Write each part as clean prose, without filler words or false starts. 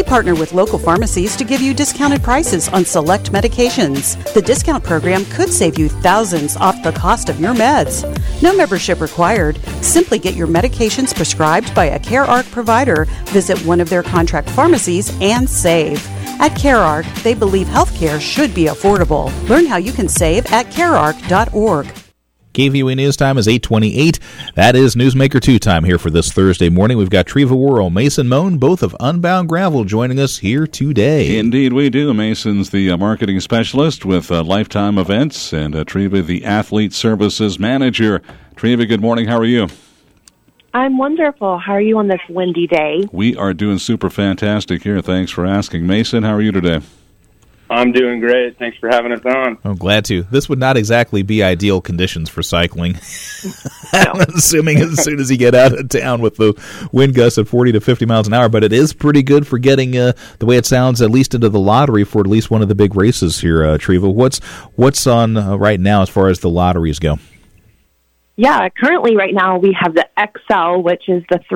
partner with local pharmacies to give you discounted prices on select medications. The discount program could save you thousands off the cost of your meds. No membership required. Simply get your medications prescribed by a CareArc provider, visit one of their contract pharmacies, and save. At CareArc, they believe healthcare should be affordable. Learn how you can save at carearc.org. KVUE News time is 8:28. That is Newsmaker 2 time here for this Thursday morning. We've got Treva Worrell, Mason Moan, both of Unbound Gravel, joining us here today. Indeed we do. Mason's the marketing specialist with Lifetime Events, and Treva, the Athlete Services Manager. Treva, good morning. How are you? I'm wonderful. How are you on this windy day? We are doing super fantastic here. Thanks for asking. Mason, how are you today? I'm doing great. Thanks for having us on. I'm glad to. This would not exactly be ideal conditions for cycling. I'm assuming as soon as you get out of town with the wind gusts at 40 to 50 miles an hour, but it is pretty good for getting, the way it sounds, at least into the lottery for at least one of the big races here, Treva. What's on right now as far as the lotteries go? Yeah, currently right now we have the XL, which is the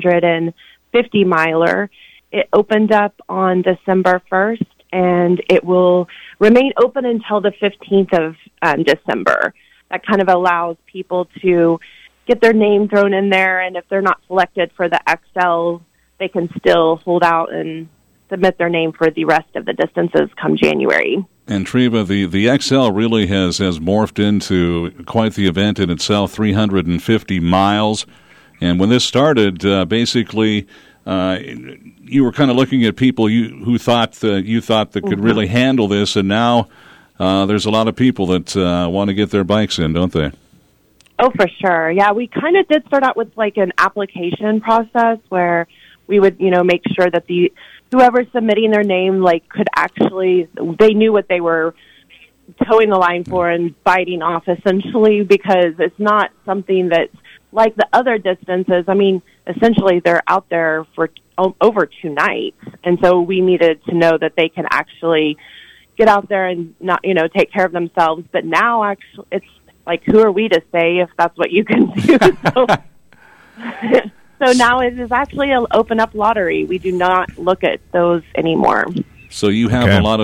350 miler. It opened up on December 1st. And it will remain open until the 15th of December. That kind of allows people to get their name thrown in there, and if they're not selected for the XL, they can still hold out and submit their name for the rest of the distances come January. And Treva, the XL really has morphed into quite the event in itself, 350 miles. And when this started, basically... you were kind of looking at people who thought that could really handle this, and now there's a lot of people that want to get their bikes in, don't they? Oh, for sure. Yeah, we kind of did start out with like an application process where we would, make sure that whoever's submitting their name could actually, they knew what they were towing the line for and biting off essentially, because it's not something that's like the other distances. I mean, essentially they're out there for over 2 nights. And so we needed to know that they can actually get out there and not, take care of themselves. But now actually it's like, who are we to say if that's what you can do? So now it is actually an open up lottery. We do not look at those anymore. So you have a lot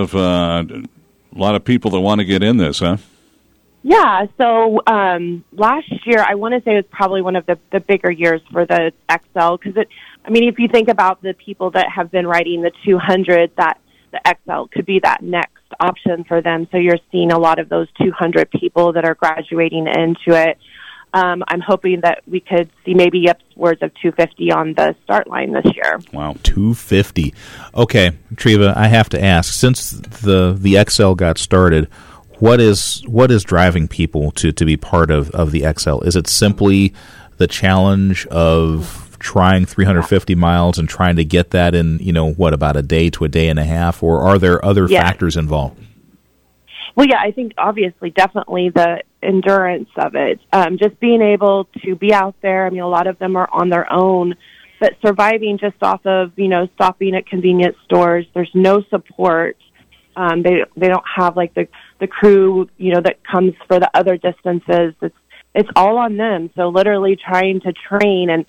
of people that want to get in this, huh? Yeah, so last year, I want to say it was probably one of the bigger years for the XL, because if you think about the people that have been riding the 200, that the XL could be that next option for them. So you're seeing a lot of those 200 people that are graduating into it. I'm hoping that we could see maybe upwards of 250 on the start line this year. Wow, 250. Okay, Treva, I have to ask, since the XL got started, what is driving people to be part of the XL? Is it simply the challenge of trying 350 miles and trying to get that in, about a day to a day and a half, or are there other factors involved? Well, yeah, I think obviously definitely the endurance of it. Just being able to be out there. A lot of them are on their own, but surviving just off of, stopping at convenience stores. There's no support. They don't have the crew, that comes for the other distances. It's all on them. So literally trying to train, and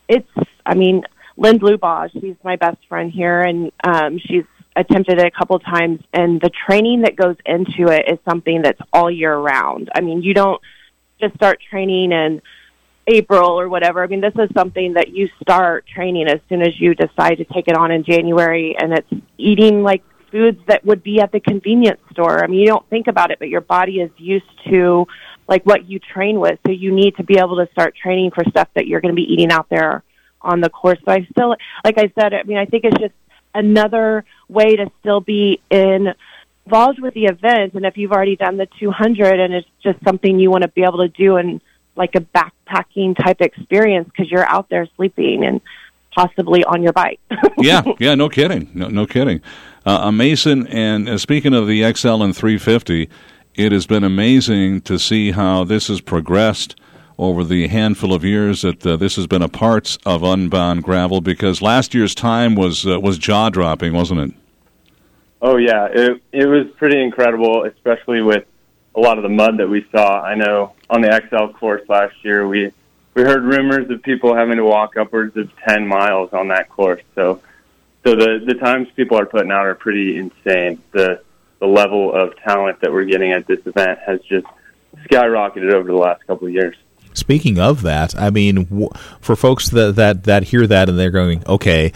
Lynn Bluebaugh, she's my best friend here, and she's attempted it a couple times, and the training that goes into it is something that's all year round. You don't just start training in April or whatever. This is something that you start training as soon as you decide to take it on in January, and it's eating foods that would be at the convenience store. You don't think about it, but your body is used to what you train with. So you need to be able to start training for stuff that you're going to be eating out there on the course. So I still, like I said, I think it's just another way to still be involved with the event. And if you've already done the 200 and it's just something you want to be able to do in a backpacking type experience, because you're out there sleeping and possibly on your bike. yeah, no kidding. No kidding. Mason, and speaking of the XL and 350, it has been amazing to see how this has progressed over the handful of years that this has been a part of Unbound Gravel, because last year's time was jaw-dropping, wasn't it? Oh, yeah. It was pretty incredible, especially with a lot of the mud that we saw. I know on the XL course last year, we heard rumors of people having to walk upwards of 10 miles on that course. So So the times people are putting out are pretty insane. The level of talent that we're getting at this event has just skyrocketed over the last couple of years. Speaking of that, I mean, for folks that hear that and they're going, okay,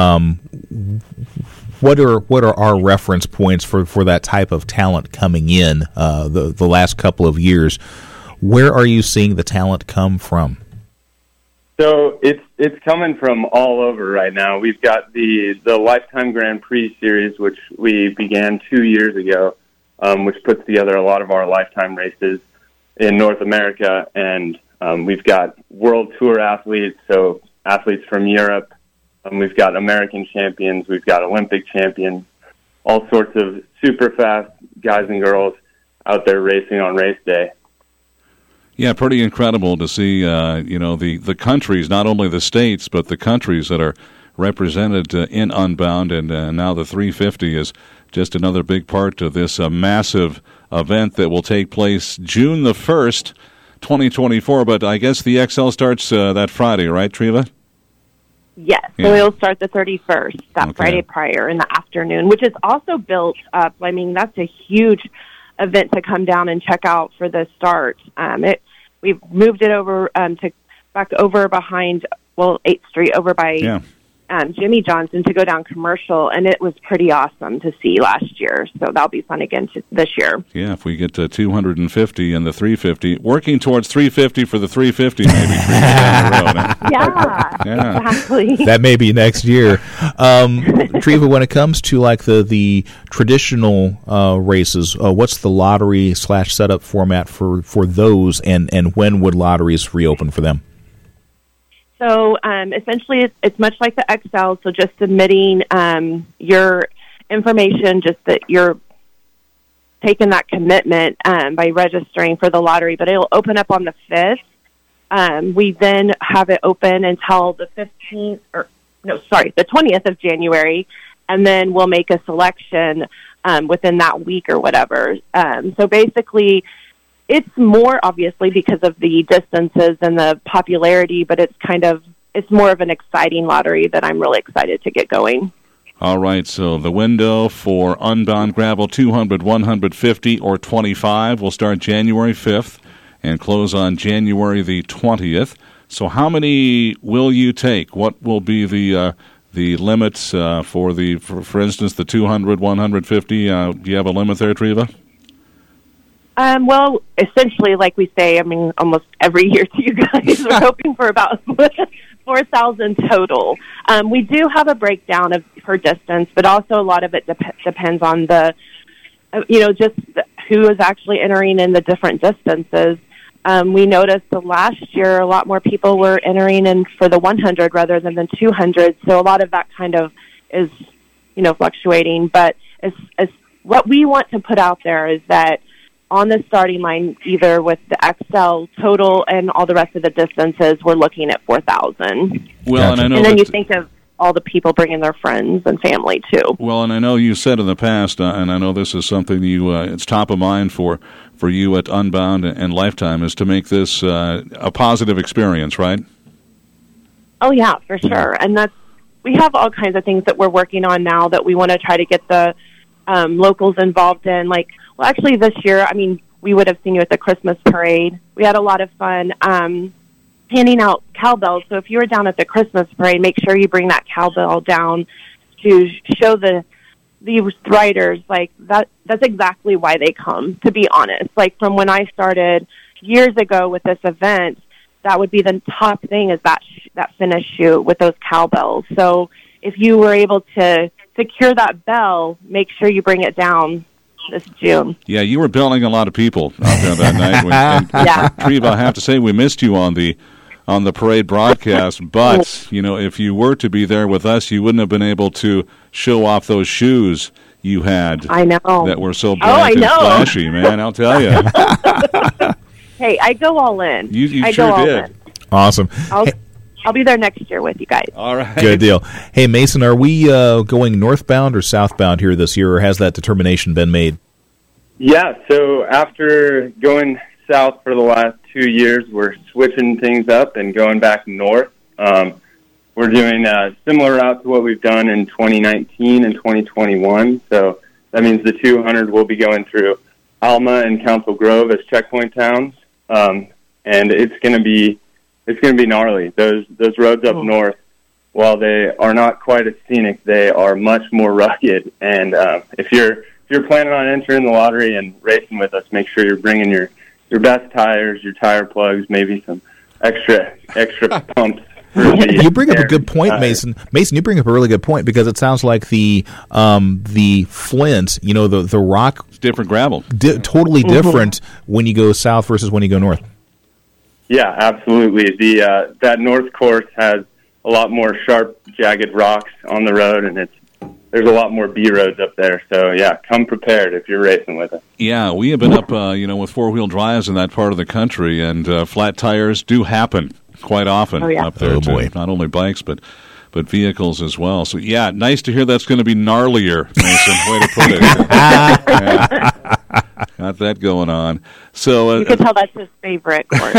what are our reference points for that type of talent coming in the last couple of years? Where are you seeing the talent come from? So it's coming from all over right now. We've got the Lifetime Grand Prix series, which we began 2 years ago, which puts together a lot of our lifetime races in North America, and we've got World Tour athletes, so athletes from Europe. We've got American champions. We've got Olympic champions. All sorts of super fast guys and girls out there racing on race day. Yeah, pretty incredible to see, the countries, not only the states, but the countries that are represented in Unbound, and now the 350 is just another big part of this massive event that will take place June the 1st, 2024, but I guess the XL starts that Friday, right, Treva? Yes, so it'll start the 31st, that Friday prior in the afternoon, which is also built up. I mean, that's a huge event to come down and check out for the start. We've moved it over back over behind 8th Street over by Jimmy Johnson to go down Commercial, and it was pretty awesome to see last year. So that'll be fun again this year. Yeah, if we get to 250 and the 350, working towards 350 for the 350 maybe. Down the road, huh? Yeah, exactly. That may be next year. Treva, when it comes to like the traditional races, what's the lottery / setup format for those, and when would lotteries reopen for them? So essentially, it's much like the XL. So just submitting your information, just that you're taking that commitment by registering for the lottery. But it'll open up on the 5th. We then have it open until the 20th of January, and then we'll make a selection within that week or whatever. So basically, it's more obviously because of the distances and the popularity, but it's more of an exciting lottery that I'm really excited to get going. All right, so the window for Unbound Gravel 200, 150, or 25 will start January 5th and close on January the 20th. So how many will you take? What will be the limits for instance, the 200, 150? Do you have a limit there, Treva? Well, essentially, like we say, I mean, almost every year to you guys, we're hoping for about 4,000 total. We do have a breakdown per distance, but also a lot of it depends on who is actually entering in the different distances. We noticed last year a lot more people were entering in for the 100 rather than the 200, so a lot of that kind of is, fluctuating. But it's what we want to put out there is that on the starting line, either with the XL total and all the rest of the distances, we're looking at 4,000. Well, and I know, and then you think of all the people bringing their friends and family too. Well, and I know you said in the past, and I know this is something it's top of mind for you at Unbound and Lifetime, is to make this a positive experience, right? Oh yeah, for sure. And we have all kinds of things that we're working on now that we want to try to get the locals involved in. Like, well, actually this year, I mean, we would have seen you at the Christmas parade. We had a lot of fun handing out cowbells. So if you were down at the Christmas parade, make sure you bring that cowbell down to show the riders, like, that's exactly why they come, to be honest. Like, from when I started years ago with this event, that would be the top thing, is that finish shoot with those cowbells. So if you were able to secure that bell, make sure you bring it down this June. Yeah, you were belling a lot of people out there that night. Yeah. Treva, I have to say we missed you on the parade broadcast, but if you were to be there with us, you wouldn't have been able to show off those shoes you had. I know. That were so bright and flashy, man, I'll tell you. Hey, I go all in. You I sure go all did. in. Awesome. I'll be there next year with you guys. All right. Good deal. Hey, Mason, are we going northbound or southbound here this year, or has that determination been made? Yeah, so after going south for the last 2 years, we're switching things up and going back north. We're we're doing a similar route to what we've done in 2019 and 2021. So that means the 200 will be going through Alma and Council Grove as checkpoint towns, and it's going to be gnarly. Those roads up north, while they are not quite as scenic, they are much more rugged. And if you're planning on entering the lottery and racing with us, make sure you're bringing your best tires, your tire plugs, maybe some extra pumps. You bring up a good point, Mason. Mason, you bring up a really good point, because it sounds like the Flint, the rock, it's different gravel, totally different when you go south versus when you go north. Yeah, absolutely. That north course has a lot more sharp, jagged rocks on the road, and there's a lot more B roads up there. So yeah, come prepared if you're racing with us. Yeah, we have been up, with four-wheel drives in that part of the country, and flat tires do happen quite often up there. Oh, boy. Not only bikes, but vehicles as well. So, yeah, nice to hear that's going to be gnarlier, Mason. Way to put it. Yeah. Got that going on. So you can tell that's his favorite course.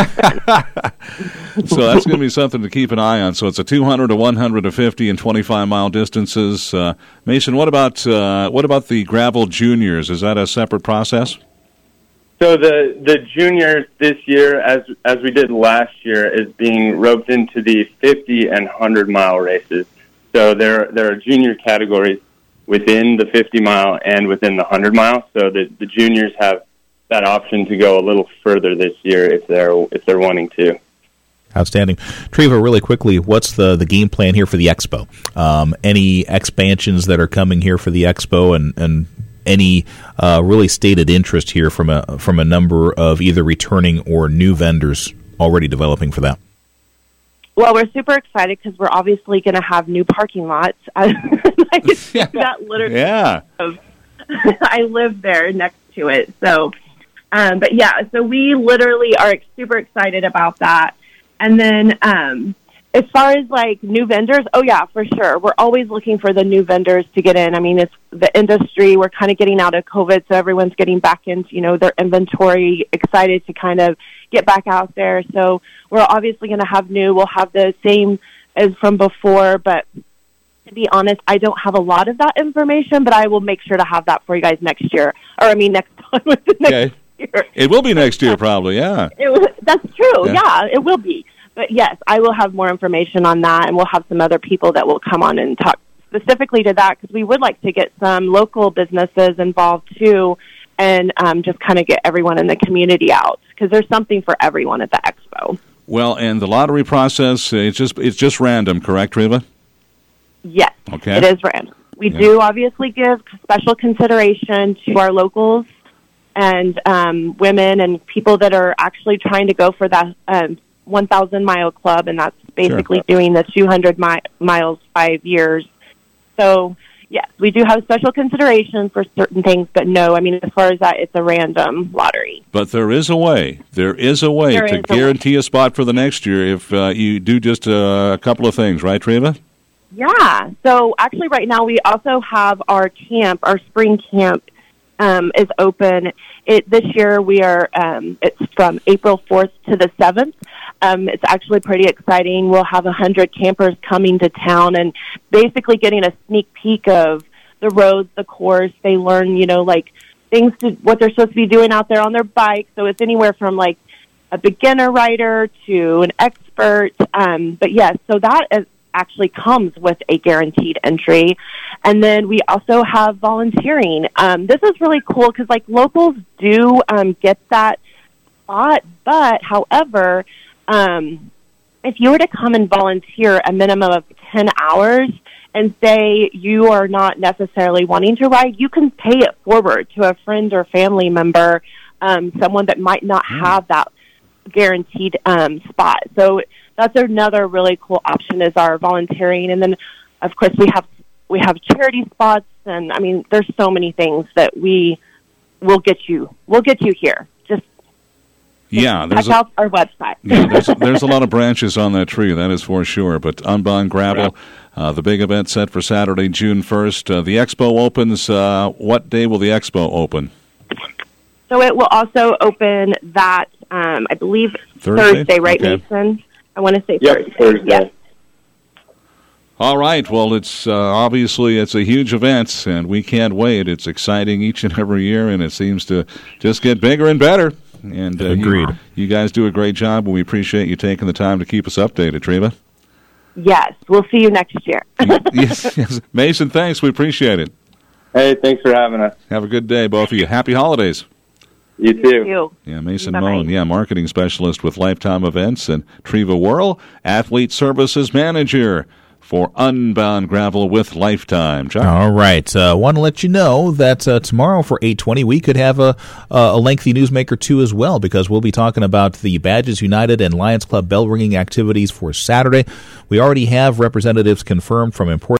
So that's going to be something to keep an eye on. So it's a 200, a 100, a 50, and 25-mile distances. Mason, what about the gravel juniors? Is that a separate process? So the juniors this year, as we did last year, is being roped into the 50 and 100-mile races. So there are junior categories within the 50-mile and within the 100-mile. So the juniors have that option to go a little further this year if they're wanting to. Outstanding. Treva, really quickly, what's the game plan here for the Expo? Any expansions that are coming here for the Expo, and any really stated interest here from a number of either returning or new vendors already developing for that? Well, we're super excited because we're obviously going to have new parking lots. That literally, yeah. I live there next to it. So, but yeah, so we literally are super excited about that. And then as far as like new vendors, oh yeah, for sure. We're always looking for the new vendors to get in. I mean, it's the industry. We're kind of getting out of COVID, so everyone's getting back into, their inventory, excited to kind of get back out there. So we're obviously going to have new. We'll have the same as from before, but to be honest, I don't have a lot of that information, but I will make sure to have that for you guys next year. Next time with the next year. It will be next year, probably, yeah. That's true, yeah, it will be. But yes, I will have more information on that, and we'll have some other people that will come on and talk specifically to that, because we would like to get some local businesses involved too, and just kind of get everyone in the community out, because there's something for everyone at the Expo. Well, and the lottery process, it's just random, correct, Treva? Yes, okay. It is random. We do obviously give special consideration to our locals and women and people that are actually trying to go for that 1,000-mile club, and that's basically doing the 200 miles 5 years. So, yes, we do have special consideration for certain things, but no, as far as that, it's a random lottery. But there is a way. To guarantee a spot for the next year if you do just a couple of things, right, Treva? Yeah. So, actually, right now, we also have our camp, our spring camp is open. This year, we are, it's from April 4th to the 7th. It's actually pretty exciting. We'll have 100 campers coming to town and basically getting a sneak peek of the roads, the course. They learn, things what they're supposed to be doing out there on their bike. So it's anywhere from like a beginner rider to an expert. But yes, so that actually comes with a guaranteed entry. And then we also have volunteering. This is really cool because locals do get that spot, but however, if you were to come and volunteer a minimum of 10 hours and say you are not necessarily wanting to ride, you can pay it forward to a friend or family member, someone that might not have that guaranteed spot. So that's another really cool option is our volunteering. And then, of course, we have charity spots, and there's so many things that we'll get you here. Check out our website. There's a lot of branches on that tree, that is for sure. But Unbound Gravel, the big event set for Saturday, June 1st. The expo opens. What day will the expo open? So it will also open that, I believe, Thursday, right, okay. Mason? I want to say Thursday. Thursday. Yes. All right. Well, it's obviously it's a huge event, and we can't wait. It's exciting each and every year, and it seems to just get bigger and better. And Agreed. You guys do a great job, and we appreciate you taking the time to keep us updated, Treva. Yes, we'll see you next year. yes. Mason, thanks. We appreciate it. Hey, thanks for having us. Have a good day, both of you. Happy holidays. You too. You. Yeah, Mason Bye-bye. Moen, marketing specialist with Lifetime Events, and Treva Worrell, athlete services manager for Unbound Gravel with Lifetime. Chuck? All right. Want to let you know that tomorrow for 8:20 we could have a lengthy Newsmaker 2 as well, because we'll be talking about the Badges United and Lions Club bell ringing activities for Saturday. We already have representatives confirmed from important